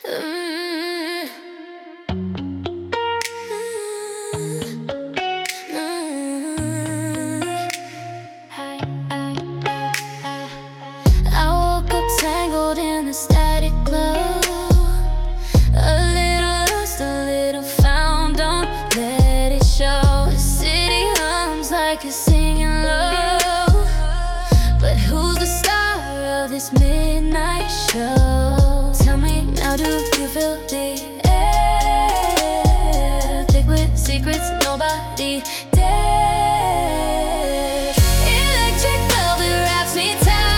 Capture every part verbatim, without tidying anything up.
Mm. Mm. I, I, I, I woke up tangled in the static glow, a little lost, a little found. Don't let it show. The city hums like it's singing low, but who's the star of this midnight show? Tell me now, do you feel the air? Thick with secrets nobody dares. Electric velvet wraps me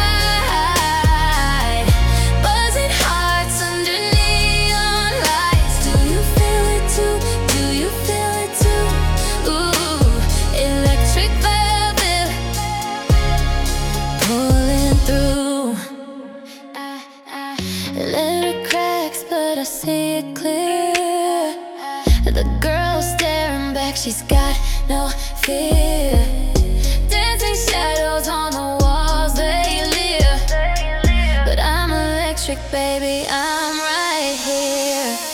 tight, buzzing hearts under neon lights. Do you feel it too? Do you feel it too? Ooh, electric velvet pulling through. I, I, letter cracks, but I see it clear. The girl staring back, she's got no fear. Dancing shadows on the walls, they leer. But I'm electric, baby, I'm right here.